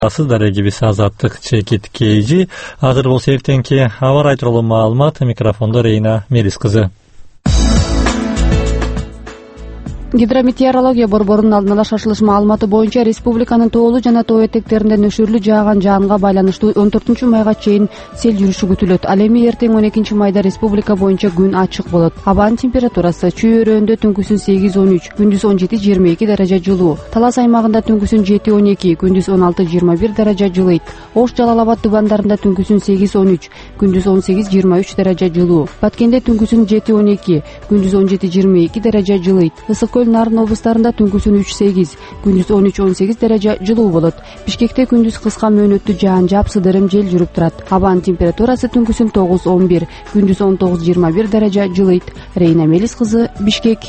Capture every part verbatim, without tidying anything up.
Сыздар эгибиз Азаттык Чекит Кейжи. Азыр болсо эртеңки аба ырайы тууралуу маалымат. Микрофондо Рейна Мерис кызы. Гидрометеорология борборунун алдын ала шашылыш маалыматы боюнча республиканын тоолуу жана тоо этектеринде нөшүрлүү жааган жаанга байланыштуу он төртүнчү майга чейин сел жүрүшү күтүлөт. Ал эми эртең он экинчи майда республика боюнча күн ачык болот. Абанын температурасы Чүй өрөөндө түнкүсүн сегиз он үч, күндүз он жети жыйырма эки даража жылуу. Талас аймагында түнкүсүн жети он эки, күндүз он алты жыйырма бир даража жылыйт. Ош Жалал Абад тубандарында түнкүсүн сегиз он үч, күндүз он сегиз жыйырма үч даража жылуу. Баткенде түнкүсүн жети он эки, күндүз он жети жыйырма эки даража жылыйт. Нарын облустарында түнкүсүн үч сегиз, күндүз он үч он сегиз даража жылуу болот. Бишкекте күндүз кыска мөөнөттүү жаан жаап сыдырым жел жүрүп турат. Абанын температурасы түнкүсүн тогуз он бир, күндүз он тогуз жыйырма бир даража жылыйт. Рейна Мелис кызы, Бишкек.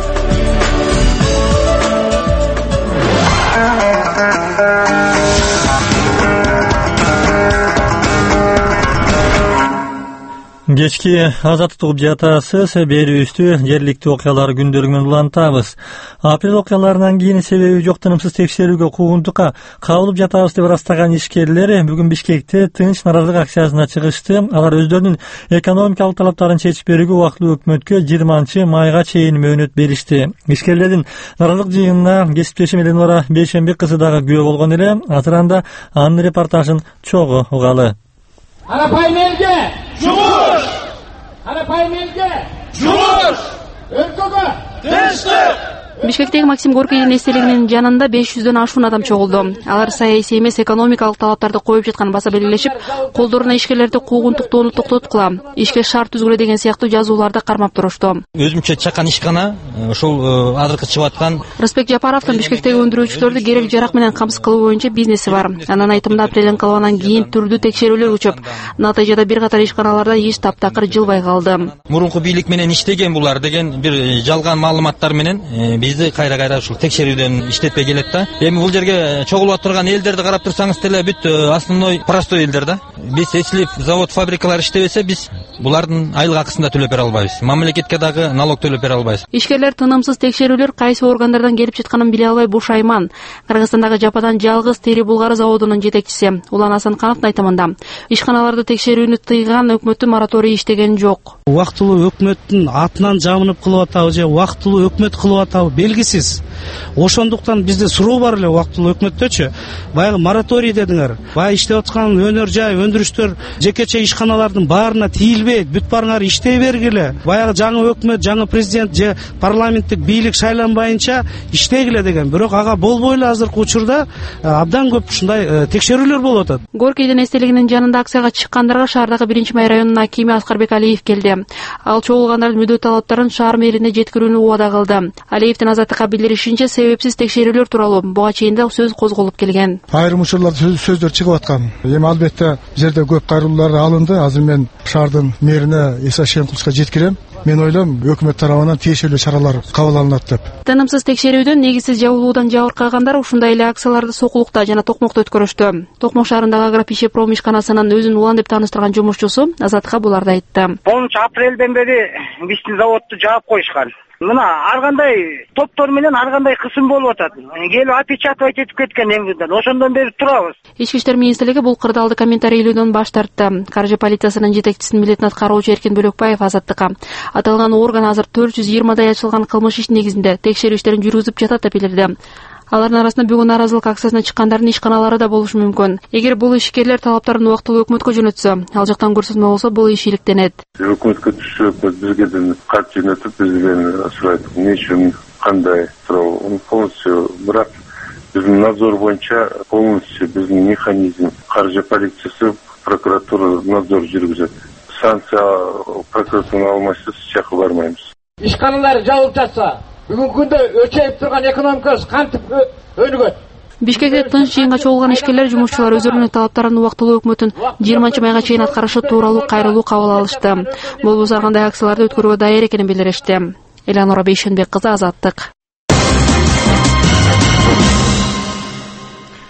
Кечки Азаттык жатасыз берүүбүздү жергиликтүү окуялар күндөлүгүнөн улантабыз. Апрель окуяларынан кийин себеби жок тынымсыз текшерүүгө куугунтукка кабылып жатабыз деп ырастаган ишкерлер бүгүн Бишкекте тынч наразылык акциясына чыгышты. Алар өздөрүнүн экономикалык талаптарын чечип берүүгө убактылуу өкмөткө жыйырманчы майга чейин мөөнөт беришти. Ишкерлердин наразылык жыйынына кесиптешим Эленора Бейшенбек кызы дагы күбө болгон эле. Азыр анда анын репортажын чогуу угалы. Карапайым элге жумуш! Карапайым элге жумуш! Өлкөгө тынчтык! Бишкектеги Максим Горкийдин эстелигинин жанында беш жүздөн ашуун адам чогулду. Алар саясий эмес экономикалык талаптарды коюп жатканын баса белгилешип, колдоруна ишкерлерди куугунтуктоону токтоткула, ишке шарт түзгүлө деген сыяктуу жазууларды кармап турушту. Өзүмчө чакан ишкана ушул азыркы чыгып аткан Рысбек Жапаровдун Бишкектеги өндүрүүчүлөрдү керек жарак менен камсыз кылуу боюнча бизнеси бар. Анын айтымында апрель инкылабынан кийин түрдүү текшерүүлөр учуп, натыйжада бир катар ишканаларда иш таптакыр жылбай калды. Мурунку бийлик менен иштеген булар деген бир жалган маалыматтар менен бизди кайра-кайра ушул текшерүүдөн иштетпей келет да. Эми бул жерге чогулуп турган элдерди карап турсаңыз деле бүт основной простой элдер да. Биз эчлип завод, фабрикалар иштебесе, биз булардын айлык акысын да төлөп бере албайбыз. Мамлекетке дагы налог төлөп бере албайбыз. Ишкерлер тынымсыз текшерүүлөр кайсы органдардан келип жатканын биле албай бушайман. Кыргызстандагы Жападан жалгыз тери булгары заводунун жетекчиси Улан Асанкановдун айтымында, ишканаларды текшерүүнү тыйган өкмөттүн мораторий иштеген жок. Убактылуу өкмөттүн атынан жамынып кылып атабы же убактылуу өкмөт кылып атабы белгисиз. Ошондуктан бизде суроо бар эле убактылуу өкмөттөчү. Баягы мораторий дедиңер. Баягы иштеп аткан өнөр жай, өндүрүштөр, жекече ишканалардын баарына тийилбейт. Бүт барыңар иштей бергиле. Баягы жаңы өкмөт, жаңы президент же парламенттик бийлик шайланбайынча иштегиле деген. Бирок ага болбой эле азыркы учурда абдан көп ушундай текшерүүлөр болуп атат. Горкийдин эстелигинин жанында акцияга чыккандарга шаардагы биринчи май районунун акими Аскарбек Алиев келди. Ал чогулгандардын мүдө талаптарын шаар мэрине жеткирүүнү убада кылды. Алиевдин Азаттыкка билдиришинче, себепсиз текшерүүлөр тууралуу буга чейин да сөз козголуп келген. Айрым учурларда сөздөр чыгып аткан. Эми албетте жерде көп кайрылуулар алынды. Азыр мен шаардын мэрине Иса Шенкулчка жеткирем. Мен ойлойм, өкмөт тарабынан тиешелүү чаралар кабыл алынат деп. Тынымсыз текшерүүдөн негизсиз жабылуудан жабыркагандар ушундай эле акцияларды Сокулукта жана Токмокто өткөрүштү. Токмок шаарындагы Агропищепром ишканасынын өзүн улан деп тааныштырган жумушчусу Азаттыкка буларды айтты. онунчу апрелден бери биздин заводду жаап коюшкан. Мына ар кандай топтор менен ар кандай кысым болуп атат. Келип опечатывать этип кеткен эмгиден. Ошондон бери турабыз. Ички иштер министрлиги бул кырдаалды комментарийлөөдөн баш тартты. Каржы полициясынын жетекчисинин милдетин аткаруучу Эркин Бөлөкбаев Азаттыкка аталган орган азыр төрт жүз жыйырмадай ачылган кылмыш иши негизинде текшерүү иштерин жүргүзүп жатат деп билдирди. Алардын арасында бүгүн наразылык акциясына чыккандардын ишканалары да болушу мүмкүн. Эгер бул ишкерлер талаптарын убактылуу өкмөткө жөнөтсө, ал жактан көрсөтмө болсо, бул иш иликтенет. Өкмөткө түшүп, бизге кат жөнөтүп, бизден сурайт. Эмне үчүн, кандай суроо, полностью, бирок биздин надзор боюнча полностью биздин механизм, каржы полициясы, прокуратура надзор жүргүзөт. Санкция прокуратуранын алмайсыз, чакы бармайбыз. Ишканалар жабылып жатса, бүгүнкү күндө өчөйүп турган экономикабыз кантип өнүгөт? Бишкекте тынч жыйынга чогулган ишкерлер жумушчулар өздөрүнүн талаптарын убактылуу өкмөттүн жыйырманчы майга чейин аткарышы тууралуу кайрылуу кабыл алышты. Болбосо ар кандай акцияларды өткөрүүгө даяр экенин билдиришти. Эленора Бейшенбек кызы, Азаттык.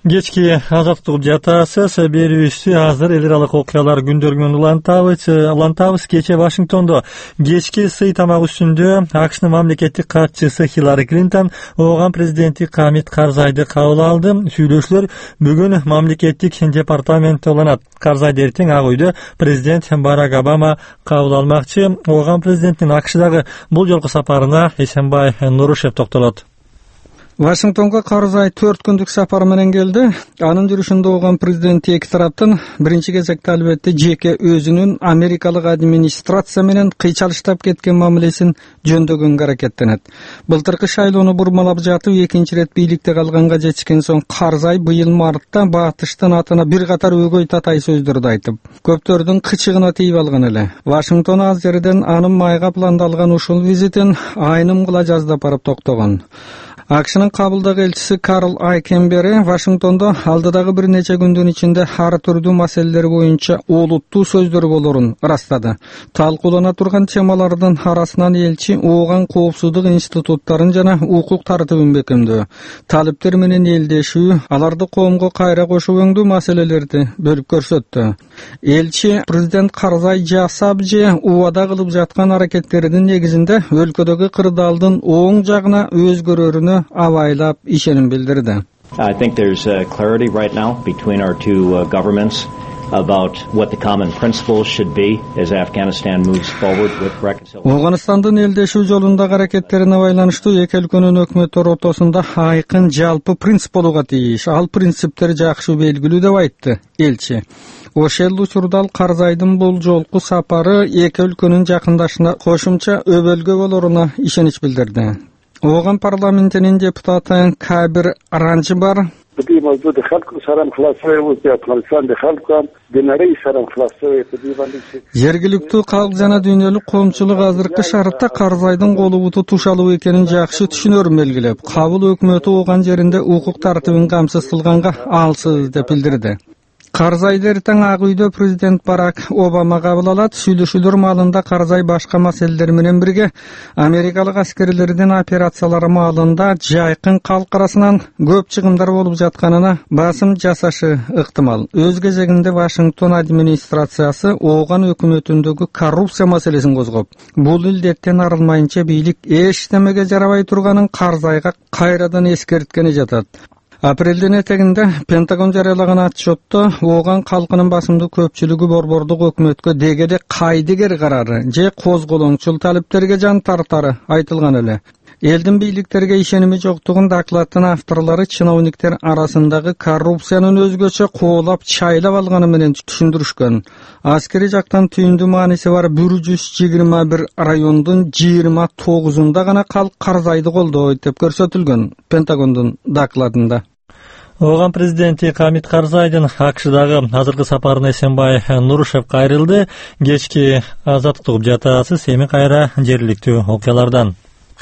Кечки азаттык жатасыз берүүбүздү азыр эл аралык окуялар күндөрүнөн улантабыз. Улантабыз кече Вашингтондо кечки сый тамак үстүндө АКШнын мамлекеттик катчысы Хиллари Клинтон ооган президенти Хамид Карзайды кабыл алды. Сүйлөшүүлөр бүгүн мамлекеттик департаментте уланат. Карзайды эртең Ак үйдө президент Барак Обама кабыл алмакчы. Ооган президенттин АКШдагы бул жолку сапарына Эсенбай Нурушев токтолот. Вашингтонга Карзай төрт күндүк сапар менен келди. Анын жүрүшүндө ооган президент эки тараптын биринчи кезекте албетте жеке өзүнүн Америкалык администрация менен кыйчалыштап кеткен мамилесин жөндөгөнгө аракеттенет. Былтыркы шайлоону бурмалап жатып экинчи ирет бийликте калганга жетишкен соң Карзай быйыл мартта Батыштын атына бир катар өгөй татай сөздөрдү айтып, көптөрдүн кычыгына тийип алган эле. Вашингтон аз жерден анын майга пландалган ушул визитин айным кыла жаздап барып токтогон. АКШнын кабылдагы элчиси Карл Айкенбери Вашингтондо алдыдагы бир нече күндүн ичинде ар түрдүү маселелер боюнча олуттуу сөздөр болорун ырастады. Талкуулана турган темалардын арасынан элчи ооган коопсуздук институттарын жана укук тартибин бекемдөө, талиптер менен элдешүү, аларды коомго кайра кошуу өңдүү маселелерди бөлүп көрсөттү. Элчи президент Карзай жасап же убада кылып жаткан аракеттеринин негизинде өлкөдөгү кырдаалдын оң жагына өзгөрөрүнө абайлап ишеним билдирди. I think there's uh, clarity right now between our two uh, governments about what the common principles should be as Afghanistan moves forward with reconciliation. Оганстандын элдешүү жолундагы аракеттерине байланыштуу эки өлкөнүн өкмөттөрү ортосунда айкын жалпы принцип болууга тийиш. Ал принциптер жакшы белгилүү деп айтты элчи. Ошол учурда Карзайдын бул жолку сапары эки өлкөнүн жакындашына кошумча өбөлгө болоруна ишенич билдирди. Ооган парламентинин депутаты Кабир Аранчы бар. Жергиликтүү калк жана дүйнөлүк коомчулук азыркы шартта Карзайдын колу буту тушалуу экенин жакшы түшүнөрүн белгилеп, кабыл өкмөтү ооган жеринде укук тартибин камсыз кылганга алсыз деп билдирди. Карзайды эртең Ак үйдө президент Барак Обама кабыл алат. Сүйлөшүүлөр маалында Карзай башка маселелер менен бирге америкалык аскерлердин операциялары маалында жайкын калк арасынан көп чыгымдар болуп жатканына басым жасашы ыктымал. Өз кезегинде Вашингтон администрациясы ооган өкмөтүндөгү коррупция маселесин козгоп, бул илдеттен арылмайынча бийлик эчтемеге жарабай турганын Карзайга кайрадан эскерткени жатат. Апрелдин этегинде Пентагон жарыялаган отчетто ооган калкынын басымдуу көпчүлүгү борбордук өкмөткө дегеде кайдыгер карары же козголоңчул талиптерге жан тартары айтылган эле. Элдин бийликтерге ишеними жоктугун докладдын авторлору чиновниктер арасындагы коррупциянын өзгөчө коолап чайлап алганы менен түшүндүрүшкөн. Аскери жактан түйүндүү мааниси бар бир жүз жыйырма бир райондун жыйырма тогузунда гана калк Карзайды колдойт деп көрсөтүлгөн Пентагондун докладында. Ооган президенти Хамид Карзайдын АКШдагы азыркы сапарына Эсенбай Нурушев кайрылды. Кечки азаттык угуп жатасыз, эми кайра жергиликтүү окуялардан.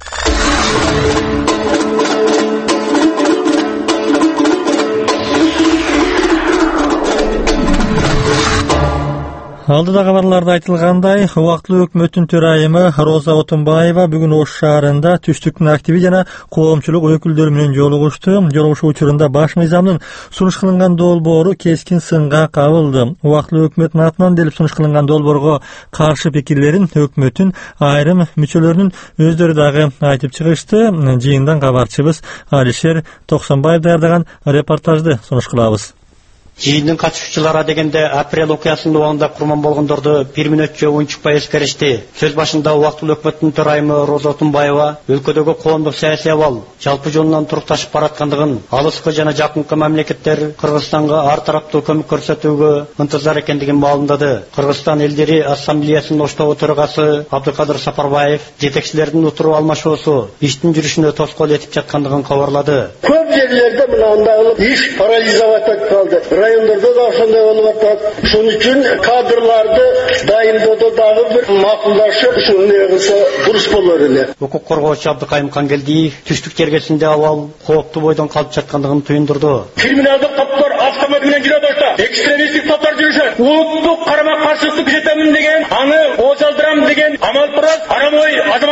Алдыда кабарларда айтылгандай, убактылуу өкмөттүн төрайымы Роза Отунбаева бүгүн Ош шаарында түштүктүн активи жана коомчулук өкүлдөрү менен жолугушту. Жолугушуу учурунда баш мыйзамдын сунуш кылынган долбоору кескин сынга кабылды. Убактылуу өкмөттүн атынан делип сунуш кылынган долбоорго каршы пикирлерин өкмөттүн айрым мүчөлөрүнүн өздөрү дагы айтып чыгышты. Жыйындан кабарчыбыз Алишер Токсонбаев даярдаган репортажды сунуш кылабыз. Жыйындын катышуучулары дегенде апрель окуясында убагында курман болгондорду бир мүнөтчө унчукпай эскеришти. Сөз башында убактылуу өкмөттүн төрайымы Роза Отунбаева өлкөдөгү коомдук саясий абал жалпы жолунан турукташып бараткандыгын, алыскы жана жакынкы мамлекеттер Кыргызстанга ар тараптуу көмөк көрсөтүүгө ынтызар экендигин маалымдады. Кыргызстан элдери ассамблеясынын Оштогу төрагасы Абдыкадыр Сапарбаев жетекчилердин утуруу алмашуусу иштин жүрүшүнө тоскоол этип жаткандыгын кабарлады. Көп жерлерде мынандай иш парализовать калды. Райондордо да ошондой болуп атат. Шуның үчүн кадрларды дайындоодо дагы бир макулдашып, ушуну кылса дурус болор эле. Укук коргоочу Абдыкайым Кангелдиев түштүк жергесинде абал кооптуу бойдон калып жаткандыгын түйүндүрдү. Криминалдык топтор автомат менен жүрөт атат. Экстремисттик топтор жүрүшөт. Улуттук карама каршылыкты күзөтөмүн деген, аны оозалдырам деген амалпырас арамой азамат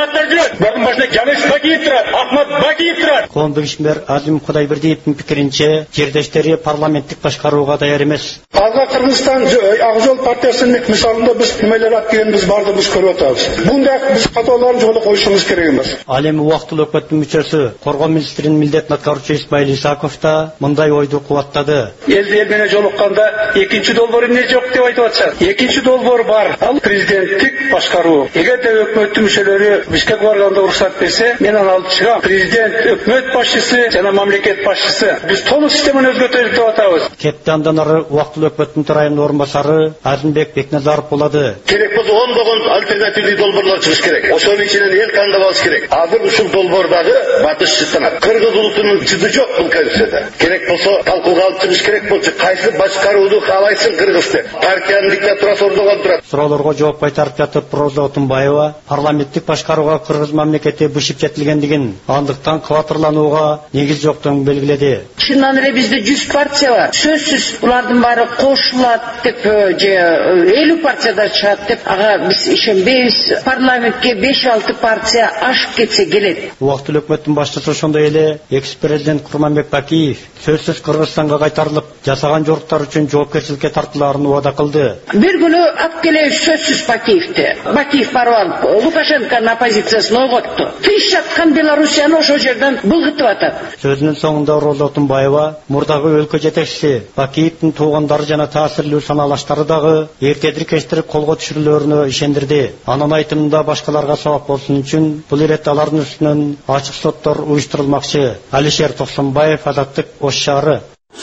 азаматтар жүрөт. Багын башында Жанеш Бакиев турат, Ахмат Бакиев турат. Коомдук ишмер Азим Кудайбердиевдин пикиринче, жердештери парламенттик башкарууга даяр эмес. Алга Кыргызстан Ак Жол партиясынын мисалында биз немелер аткенбиз бардыгыбыз көрүп атабыз. Мындай биз каталарын жолго коюшубуз керек эмес. Ал эми убактылуу өкмөттүн мүчөсү, коргоо министринин милдетин аткаруучу Исмаил Исаков да мындай ойду кубаттады. Элди эл менен жолукканда экинчи долбоор эмне жок деп айтып атышат. Экинчи долбоор бар. Ал президенттик башкаруу. Эгерде өкмөттүн мүчөлөрү Бишкек барганда уруксат берсе, мен аны алып чыгам. Президент, өкмөт башчысы жана мамлекет башчысы. Биз толук системаны өзгөртөлүк деп атабыз. Кепти андан ары убактылуу өкмөттүн төрайымынын орун басары Азимбек Бекназаров болду. Керек болсо ондогон альтернативдүү долбоорлор чыгыш керек. Ошонун ичинен эл кандап алыш керек. Азыр ушул долбоордагы батыш чыттанат. Кыргыз улутунун чыды жок бул конституцияда. Керек болсо талкууга алып чыгыш керек болчу. Кайсы башкарууну каалайсың Кыргыз деп. Партиянын диктатурасы орногон турат. Суроолорго жооп кайтарып жатып Роза Отунбаева парламенттик башкарууга Кыргыз мамлекети бышып жетилгендигин, андыктан кватырланууга негиз жоктугун белгиледи. Чыннан эле бизде жүз партия бар. Сөзсүз булардын баары кошулат деп же элүү партияда чыгат деп ага биз ишенбейбиз. Парламентке беш алты партия ашып кетсе келет. Убактылуу өкмөттүн башчысы ошондой эле экс-президент Курманбек Бакиев сөзсүз Кыргызстанга кайтарылып, жасаган жоруктар үчүн жоопкерчиликке тартылаарын убада кылды. Бир күнү алып келебиз сөзсүз Бакиевди. Бакиев барып алып Лукашенконун оппозициясын ойготту. Тыныч жаткан Белоруссияны ошол жерден булгытып атат. Сөзүнүн соңунда Роза Отунбаева мурдагы өлкө жетекчиси Бакиевдин туугандары жана таасирлүү саналаштары дагы эртедир кечтир колго түшүрүлөрүнө ишендирди. Анын айтымында башкаларга сабак болсун үчүн бул иретте алардын үстүнөн ачык соттор уюштурулмакчы. Алишер Токсонбаев, Азаттык, Ош шаары.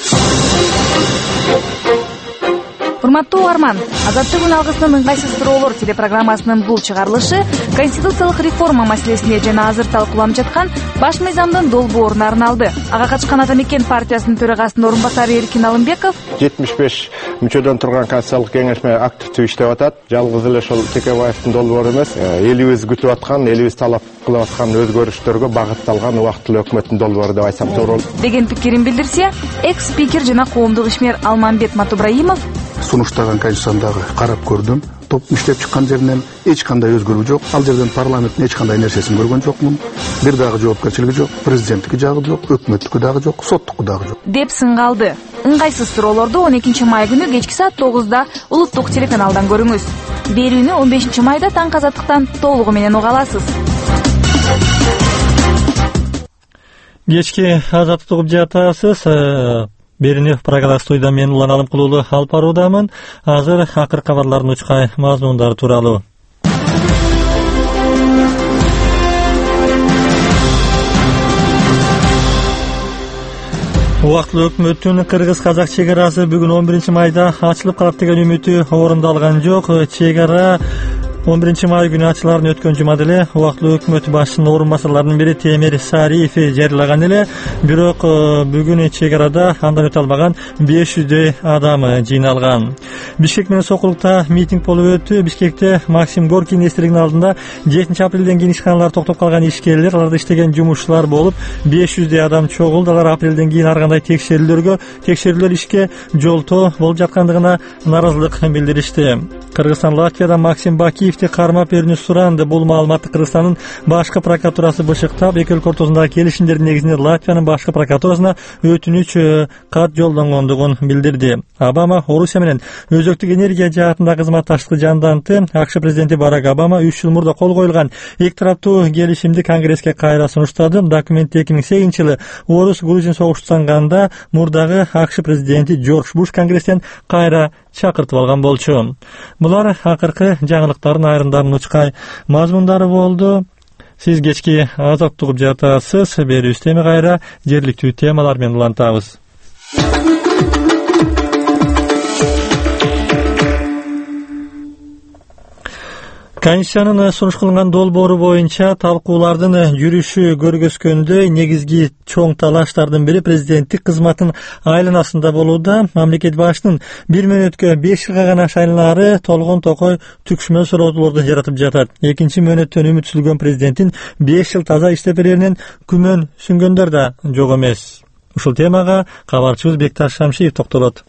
Урматтуу угарман, Азаттык күн алгысынын ыңгайсыз суроолор телепрограммасынын бул чыгарылышы конституциялык реформа маселесине жана азыр талкууланып жаткан баш мыйзамдын долбооруна арналды. Ага катышкан Атамекен партиясынын төрагасынын орун басары Эркин Алымбеков жетимиш беш мүчөдөн турган конституциялык кеңешме активдүү иштеп атат. Жалгыз эле ошол Текебаевдин долбоору эмес, элибиз күтүп аткан, элибиз талап кылып аткан өзгөрүштөргө багытталган убактылуу өкмөттүн долбоору деп айтсам туура болот деген пикирин билдирсе, экс-спикер жана коомдук ишмер Алмамбет Матубраимов сунуштаган конституцияндагы карап көрдүм. Топ иштеп чыккан жеринен эч кандай өзгөрүү жок. Ал жерден парламенттин эч кандай нерсесин көргөн жокмун. Бир дагы жоопкерчилиги жок, президенттики жагы жок, өкмөттүкү дагы жок, соттуку дагы жок. Деп сынгалды. Ыңгайсыз суроолорду он экинчи май күнү кечки саат тогузда улуттук телеканалдан көрүңүз. Берүүнү он бешинчи майда Таң Азаттыктан толугу менен уга аласыз. Кечки Азаттык угуп жатасыз. Берини программа студияда мен Улан Алымкулуулу алып баруудамын. Азыр акыркы кабарлардын учкай мазмундары тууралуу. Убактылуу өкмөттүн кыргыз-казак чек арасы бүгүн он биринчи майда ачылып калат деген үмүтү орундалган жок. Чек ара он биринчи май күнү ачыларын өткөн жумада эле убактылуу өкмөт башчысынын орун басарларынын бири Темир Сариев жарыялаган эле. Бирок бүгүн чек арада андан өтө албаган беш жүздөй адам жыйналган. Бишкек менен Сокулукта митинг болуп өттү. Бишкекте Максим Горкийдин эстелигинин алдында жетинчи апрелден кийин ишканалар токтоп калган ишкерлер, аларда иштеген жумушчулар болуп беш жүздөй адам чогулду. Алар апрелден кийин ар кандай текшерүүлөргө, текшерүүлөр ишке жолтоо болуп жаткандыгына нааразылык билдиришти. Кыргызстан Латвияда Максим Бакиев кармап берүүнү суранды. Бул маалыматты Кыргызстандын башкы прокуратурасы бышыктап, эки өлкө ортосундагы келишимдердин негизинде Латвиянын башкы прокуратурасына өтүнүч кат жолдонгондугун билдирди. Обама Орусия менен өзөктүк энергия жаатында кызматташтыкты жандантты. АКШ президенти Барак Обама үч жыл мурда кол коюлган эки тараптуу келишимди Конгресске кайра сунуштады. Документте эки миң сегизинчи жылы Орус-Грузин согуштанганда мурдагы АКШ президенти Джордж Буш Конгресстен кайра чакыртып алган болчу. Булар акыркы жаңылыктардын айрымдарынын учкай мазмундары болду. Сиз кечки Азаттык угуп жатасыз. Берүүбүздө эми кайра жергиликтүү темалар менен улантабыз. Конституциянын сунуш кылынган долбоору боюнча талкуулардын жүрүшү көргөзгөндөй негизги чоң талаштардын бири президенттик кызматтын айланасында болууда. Мамлекет башчынын бир мөөнөткө беш жылга гана шайланаары толгон токой түкшмө суроолорду жаратып жатат. Экинчи мөөнөттөн үмүтсүзгөн президенттин беш жыл таза иштеп береринен күмөн сүнгөндөр да жок эмес. Ушул темага кабарчыбыз Бекташ Шамшиев токтолот.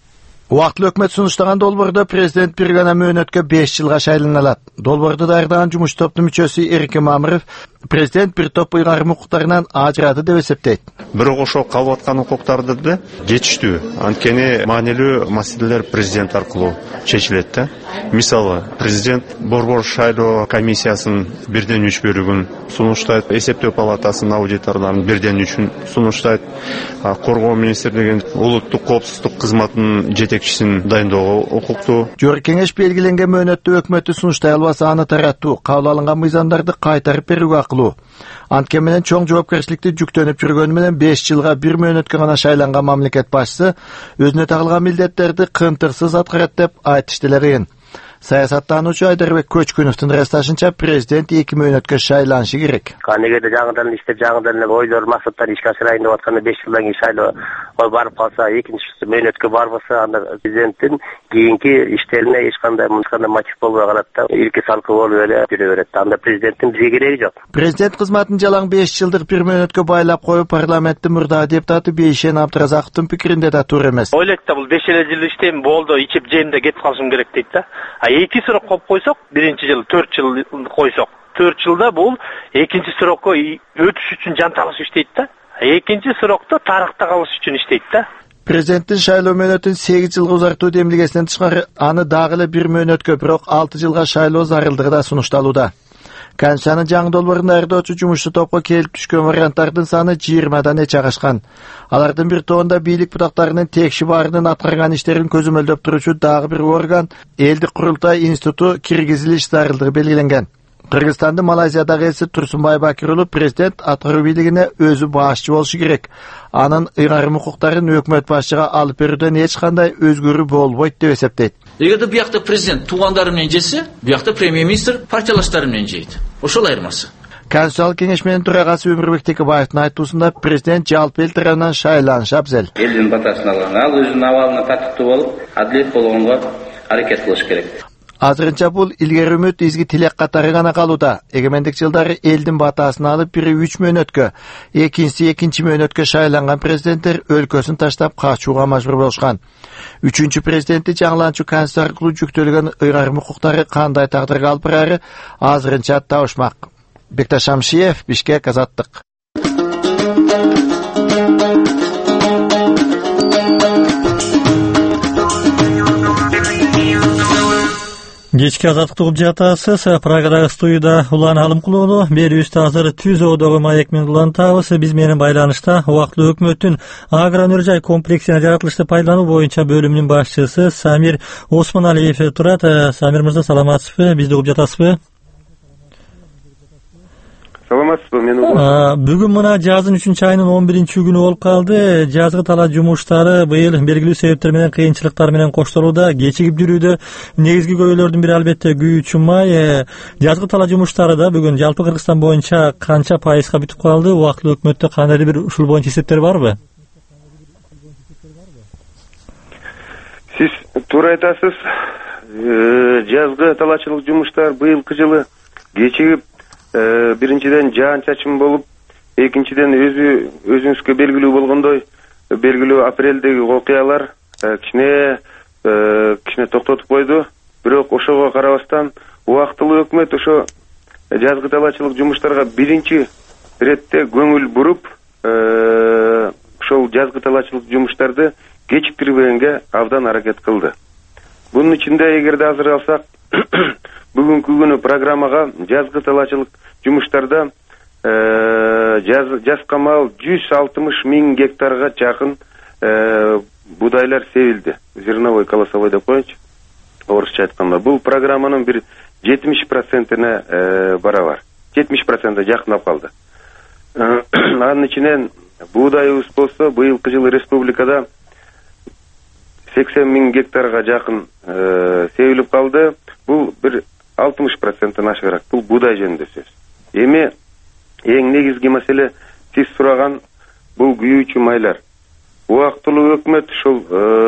Убактылуу өкмөт сунуштаган долбоордо президент бир гана мөөнөткө беш жылга шайлана алат. Долбоорду даярдаган жумуш топтун мүчөсү Эрке Мамыров президент бир топ ыйгарым укуктарынан ажырады деп эсептейт. Бирок ошол калып аткан укуктарды да жетиштүү. Анткени маанилүү маселелер президент аркылуу чечилет да. Мисалы, президент борбор шайлоо комиссиясынын бирден үч бөлүгүн сунуштайт, эсептөө палатасынын аудиторлорунун бирден үчүн сунуштайт, коргоо министрлигинин улуттук коопсуздук кызматынын жетекчисин дайындоого укуктуу. Жогорку кеңеш белгиленген мөөнөттө өкмөттү сунуштай албаса аны тараттуу, кабыл алынган мыйзамдарды кайтарып берүүгө акылуу. Анткени менен чоң жоопкерчиликти жүктөнүп жүргөнү менен беш жылга бир мөөнөткө гана шайланган мамлекет башчысы өзүнө тагылган милдеттерди кынтырсыз аткарат деп айтыштылар экен. Саясаттануучу Айдарбек Көчкүнөвдүн ырасташынча президент эки мөөнөткө шайланышы керек. Эгерде жаңыдан иштеп жаңыдан эле ойлор максаттар ишке ашырайын деп атканда беш жылдан кийин шайлоого барып калса, экинчи мөөнөткө барбаса, анда президенттин кийинки иштерине эч кандай мындай мотив болбой калат да, илки салкы болуп эле жүрө берет. Анда президенттин бизге кереги жок. Президент кызматын жалаң беш жылдык бир мөөнөткө байлап коюп, парламенттин мурдагы депутаты Бейшен Абдыразаковдун пикиринде да туура эмес. Ойлойт да, бул беш жыл иштейм болду, ичип жейм да кетип калышым керек дейт да. Эки срок коюп койсок, биринчи жыл төрт жыл койсок, төрт жылда бул экинчи срокко өтүш үчүн жан талаш иштейт да. Экинчи срокто тарыхта калыш үчүн иштейт да. Президенттин шайлоо мөөнөтүн сегиз жылга узартуу демилгесинен тышкары аны дагы эле бир мөөнөткө, бирок алты жылга шайлоо зарылдыгы да сунушталууда. Конституциянын жаңы долбоорун даярдоочу жумушчу топко келип түшкөн варианттардын саны жыйырмадан эч агашкан. Алардын бир тобунда бийлик бутактарынын текши баарынын аткарган иштерин көзөмөлдөп туручу дагы бир орган Элдик курултай институту киргизилиш зарылдыгы белгиленген. Кыргызстандын Малайзиядагы элчиси Турсунбай Бакир уулу президент аткаруу бийлигине өзү башчы болушу керек. Анын ыйгарым укуктарын өкмөт башчыга алып берүүдөн эч кандай өзгөрүү болбойт деп эсептейт. Эгерде биякта президент туугандары менен жесе, биякта премьер-министр партиялаштары менен жейт. Ошол айырмасы. Конституциялык кеңеш менен төрагасы Өмүрбек Текебаевдин айтуусунда президент жалпы эл тарабынан шайланышы абзел. Элдин батасын алган, ал өзүнүн абалына татыктуу болуп, адилет болгонго аракет кылыш керек. Азырынча бул илгери үмүт изги тилек катары гана калууда. Эгемендик жылдары элдин батасын алып, бири үч мөөнөткө, экинчиси экинчи мөөнөткө шайланган президенттер өлкөсүн таштап качууга мажбур болушкан. Үчүнчү президенти жаңыланчу конституция аркылуу жүктөлгөн ыйгарым укуктары кандай тагдырга алып барары азырынча табышмак. Бекташ Шамшиев, Бишкек, Азаттык. Кечки Азаттык угуп жатасыз. Прагадагы студияда Улан Алымкулоолу, берүүбүздө азыр Түз Оодогу маек менен улантабыз. Биз менен байланышта убактылуу өкмөттүн агро жай комплексине жаратылышты пайдалануу боюнча бөлүмүнүн башчысы Самир Осмоналиев турат. Самир мырза, саламатсызбы? Бизди угуп жатасызбы? Саламатсызбы, мен угуп. Бүгүн мына жаздын үчүнчү айынын он биринчи күнү болуп калды. Жазгы талаа жумуштары быйыл белгилүү себептер менен, кыйынчылыктар менен коштолууда, кечигип жүрүүдө. Негизги көйгөйлөрдүн бири албетте күйүүчү май. Жазгы талаа жумуштары да бүгүн жалпы Кыргызстан боюнча канча пайызга бүтүп калды? Убактылуу өкмөттө кандайдыр бир ушул боюнча эсептер барбы? Сиз туура айтасыз. Жазгы талаачылык жумуштар быйылкы жылы кечигип, биринчиден жаан чачым болуп, экинчиден өзү өзүңүзгө белгилүү болгондой, белгилүү апрелдеги окуялар кичине кичине токтотуп койду. Бирок ошого карабастан убактылуу өкмөт ошо жазгы талаачылык жумуштарга биринчи иретте көңүл буруп, ошол жазгы талаачылык жумуштарды кечиктирбегенге абдан аракет кылды. Бунун ичинде эгерде азыр алсак, бүгүнкү күнү программага жазгы талаачылык жумуштарда жаз камал жүз алтымыш миң гектарга жакын будайлар себилди. Зерновой колосовой деп коечу, орусча айтканда. Бул программанын бир жетимиш процентине барабар. жетимиш процентке жакындап калды. Анын ичинен буудайыбыз болсо, быйылкы жылы республикада сексен миң гектарга жакын себилип калды. Бул бир алтымыш проценттен ашыгыраак. Бул буудай жөнүндө сөз. Эми эң негизги маселе сиз сураган бул күйүүчү майлар. Убактылуу өкмөт ушул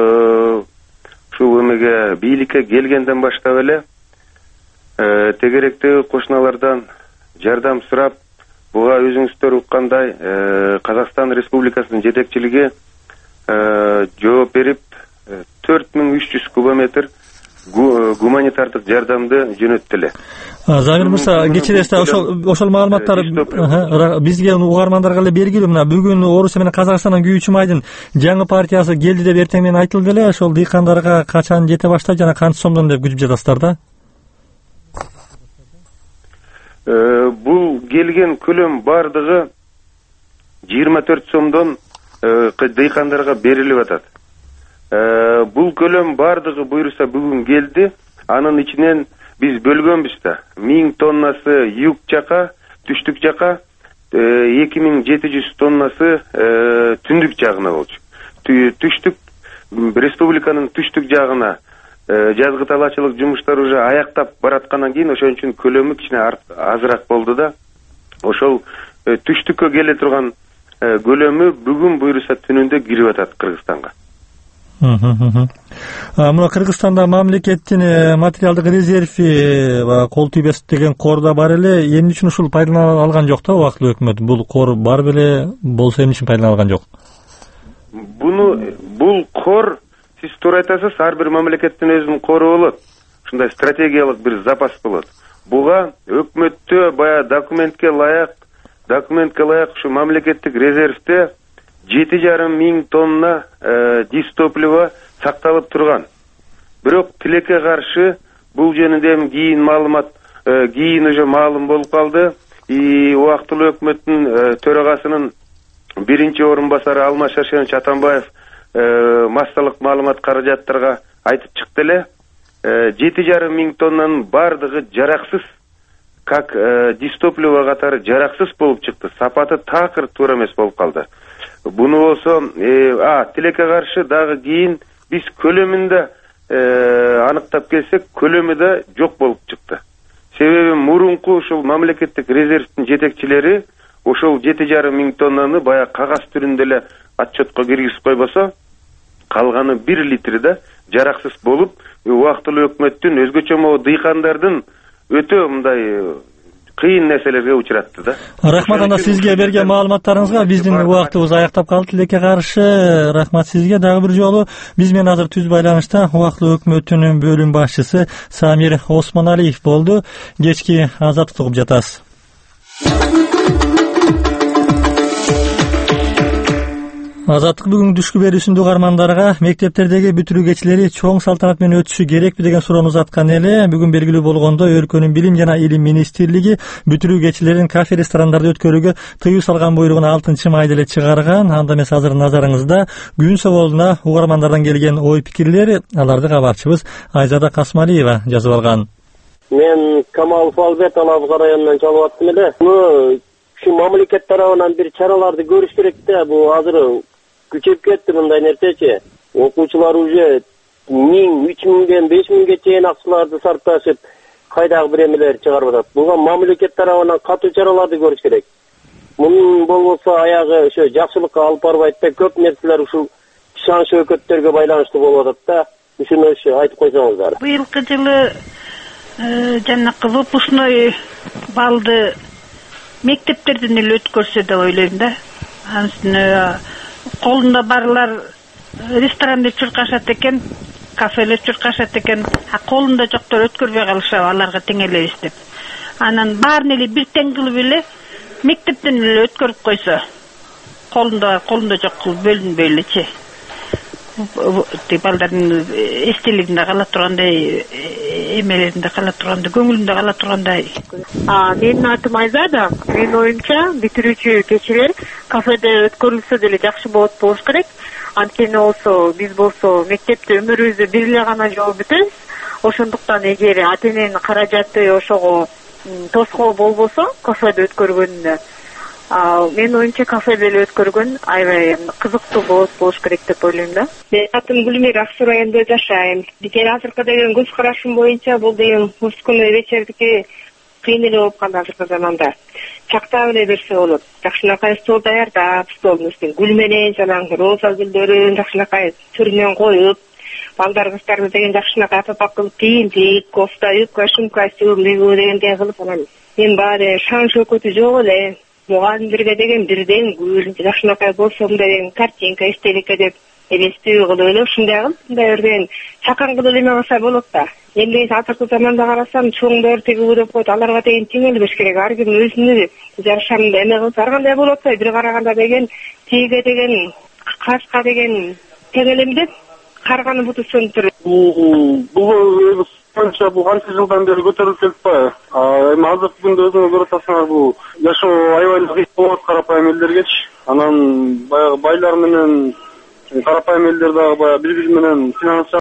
ушул эмеге бийликке келгенден баштап эле тегеректеги кошуналардан жардам сурап, буга өзүңүздөр уккандай Казакстан Республикасынын жетекчилиги жооп берип, төрт миң үч жүз кубометр гуманитардык жардамды жөнөттү эле. Замир мырза, кечиресиз, ошол ошол маалыматтар бизге угармандарга эле белгилүү. Мына бүгүн Орусия менен Казакстандан күйүүчү майдын жаңы партиясы келди деп эртең менен айтылды эле. Ошол дыйкандарга качан жете баштайт жана канча сомдон деп күтүп жатасыздар да? Бул келген көлөм бардыгы жыйырма төрт сомдон дыйкандарга берилип атат. Бул көлөм бардыгы буйруса бүгүн келди. Анын ичинен биз бөлгөнбүз да. миң тоннасы юг жака, түштүк жака, эки миң жети жүз тоннасы түндүк жагына болчу. Түштүк республиканын түштүк жагына жазгы талаачылык жумуштары уже аяктап бараткандан кийин ошон үчүн көлөмү кичине азыраак болду да. Ошол түштүккө келе турган көлөмү бүгүн буйруса түнүндө кирип атат Кыргызстанга. Мына Кыргызстанда мамлекеттин материалдык резерви кол тийбес деген корда бар эле. Эмне үчүн ушул пайдалана алган жок да убактылуу өкмөт? Бул кор бар беле, болсо эмне үчүн пайдалана алган жок? Буну бул кор, сиз туура айтасыз, ар бир мамлекеттин өзүнүн кору болот. Ушундай стратегиялык бир запас болот. Буга өкмөттө бая документке ылайык, документке ылайык ушу мамлекеттик резервде жети жарым миң тонна дистопливо сакталып турган. Бирок тилекке каршы бул жөнүндө кийин маалымат, кийин уже маалым болуп калды. И убактылуу өкмөттүн төрагасынын биринчи орун басары Алмаз Шаршенович Атамбаев массалык маалымат каражаттарга айтып чыкты эле. жети жарым миң тоннанын бардыгы жараксыз, как дистопливо катары жараксыз болуп чыкты. Сапаты такыр туура эмес болуп калды. Буну болсо, а тилекке каршы дагы кийин биз көлөмүндө аныктап келсек, көлөмү да жок болуп чыкты. Себеби мурунку ушул мамлекеттик резервдин жетекчилери ошол жети жарым миң тоннаны бая кагаз түрүндө эле отчетко киргизип койбосо, калганы бир литри да жараксыз болуп, убактылуу өкмөттүн өзгөчө могу дыйкандардын өтө мындай кыйын нерселерге учуратты да. Рахмат, анда сизге берген маалыматтарыңызга. Биздин убактыбыз аяктап калды. Тилекке каршы рахмат сизге. Дагы бир жолу биз менен азыр түз байланышта убактылуу өкмөтүнүн бөлүм башчысы Самир Осмоналиев болду. Кечки Азаттыкты угуп жатасыз. Азаттык бүгүн түшкү берүүсүндө угармандарга мектептердеги бүтүрүү кечелери чоң салтанат менен өтүшү керекпи деген суроону узаткан эле. Бүгүн белгилүү болгондой, өлкөнүн билим жана илим министрлиги бүтүрүү кечелерин кафе ресторандарда өткөрүүгө тыюу салган буйругун алтынчы майда эле чыгарган. Анда эмес азыр назарыңызда күн соолуна угармандардан келген ой пикирлер. Аларды кабарчыбыз Айзада Касмалиева жазып алган. Мен Камалов Алберт Алабыга районунан чалып аттым эле. Бул ушу мамлекет тарабынан бир чараларды көрүш керек да. Бул азыр күчөп кетти мындай нерсечи. Окуучулар уже миң, үч миңден беш миңге чейин акчаларды сарпташып, кайдагы бир эмелер чыгарып атат. Буга мамлекет тарабынан катуу чараларды көрүш керек. Мунун болбосо аягы ошо жакшылыкка алып барбайт да, көп нерселер ушул шан шөкөттөргө байланыштуу болуп атат да. Ушуну айтып койсоңуздар. Быйылкы жылы жанакы выпускной балды мектептерден эле өткөрсө деп ойлойм да. Анын колунда барлар ресторанда чуркашат экен, кафелер чуркашат экен, а колунда жоктор өткөрбөй калышат, аларга теңелебиз деп. Анан баарын эле бир тең кылып эле мектептен эле өткөрүп койсо, колунда колунда жок кылып бөлүнбөй элечи. Балдардын эстелигинде кала тургандай, эмелеринде кала тургандай, көңүлүндө кала тургандай. А, менин атым Айзада. Менин оюмча, бүтүрүүчү кечелер кафеде өткөрүлсө деле жакшы болот болуш керек. Анткени болсо, биз болсо мектепте өмүрүбүздү бир эле гана жолу бүтөбүз. Ошондуктан эгер ата-эненин каражаты ошого тоскоол болбосо, кафеде өткөргөнүнө, мен оюмча кафеде эле өткөргөн аябай кызыктуу болот болуш керек деп ойлойм да. Мен атым Гүлмир, Ак Суу районунда жашайм. Бикен азыркы деген көз карашым боюнча бул деген выпускной вечердики кыйын эле болуп калды азыркы заманда. Чактап эле берсе болот. Жакшынакай стол даярдап, столдун үстүнө гүл менен жанагы роза гүлдөрүн жакшынакай түрүнөн коюп, балдар кыздарды деген жакшынакай апапак кылып кийинтип, кофта, юбка, шумка, стилдүү дегендей кылып анан мен баары шан шөкөтү жок эле. Мугалимдерге деген бирден гүл, жакшынакай болсом деген картинка, эстеликке деп элестүү кылып эле ушундай кылып мындай берген чакан кылып эме кылса болот да. Эми азыркы заманда карасам чоңдор тиги деп коет, аларга деген тең эле беш керек. Ар ким өзүнү жашамында эме кылса ар кандай болот да. Бир караганда деген тиге деген кашка деген тең элем деп карганы буту сөндүрөт. Бул канча бул канча жылдан бери көтөрүлүп келиппи. Эми азыркы күндө өзүңүз көрүп атасыңар, бул жашоо аябай кыйын болот карапайым элдергечи. Анан баягы байлар менен карапайым элдер дагы баягы бири бири менен финанс